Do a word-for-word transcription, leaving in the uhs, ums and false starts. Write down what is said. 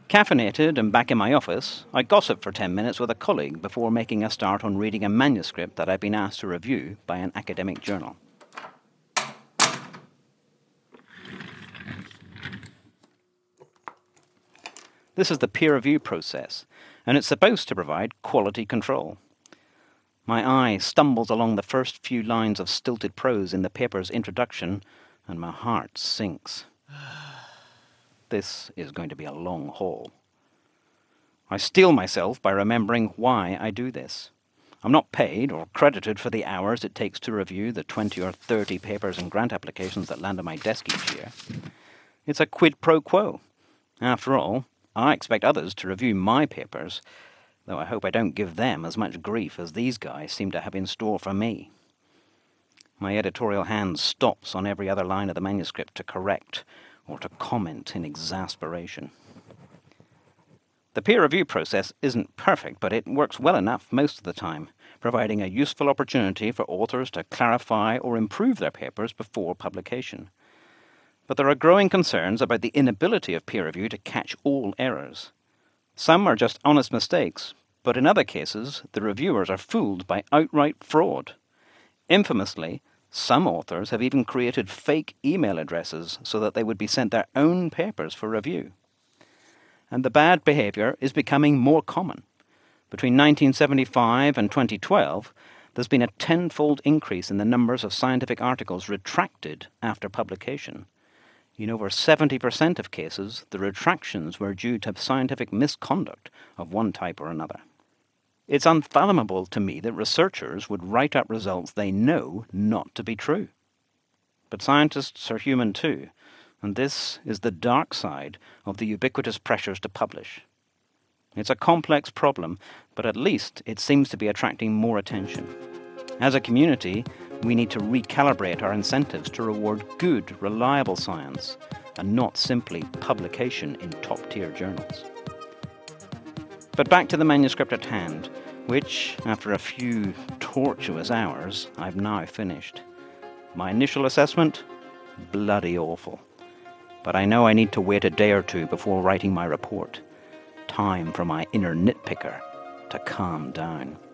Caffeinated and back in my office, I gossiped for ten minutes with a colleague before making a start on reading a manuscript that I'd been asked to review by an academic journal. This is the peer review process, and it's supposed to provide quality control. My eye stumbles along the first few lines of stilted prose in the paper's introduction, and my heart sinks. This is going to be a long haul. I steel myself by remembering why I do this. I'm not paid or credited for the hours it takes to review the twenty or thirty papers and grant applications that land on my desk each year. It's a quid pro quo. After all, I expect others to review my papers, though I hope I don't give them as much grief as these guys seem to have in store for me. My editorial hand stops on every other line of the manuscript to correct or to comment in exasperation. The peer review process isn't perfect, but it works well enough most of the time, providing a useful opportunity for authors to clarify or improve their papers before publication. But there are growing concerns about the inability of peer review to catch all errors. Some are just honest mistakes, but in other cases, the reviewers are fooled by outright fraud. Infamously, some authors have even created fake email addresses so that they would be sent their own papers for review. And the bad behaviour is becoming more common. Between nineteen seventy-five and twenty twelve, there's been a tenfold increase in the numbers of scientific articles retracted after publication. In over seventy percent of cases, the retractions were due to scientific misconduct of one type or another. It's unfathomable to me that researchers would write up results they know not to be true. But scientists are human too, and this is the dark side of the ubiquitous pressures to publish. It's a complex problem, but at least it seems to be attracting more attention. As a community, we need to recalibrate our incentives to reward good, reliable science, and not simply publication in top-tier journals. But back to the manuscript at hand, which, after a few tortuous hours, I've now finished. My initial assessment? Bloody awful. But I know I need to wait a day or two before writing my report. Time for my inner nitpicker to calm down.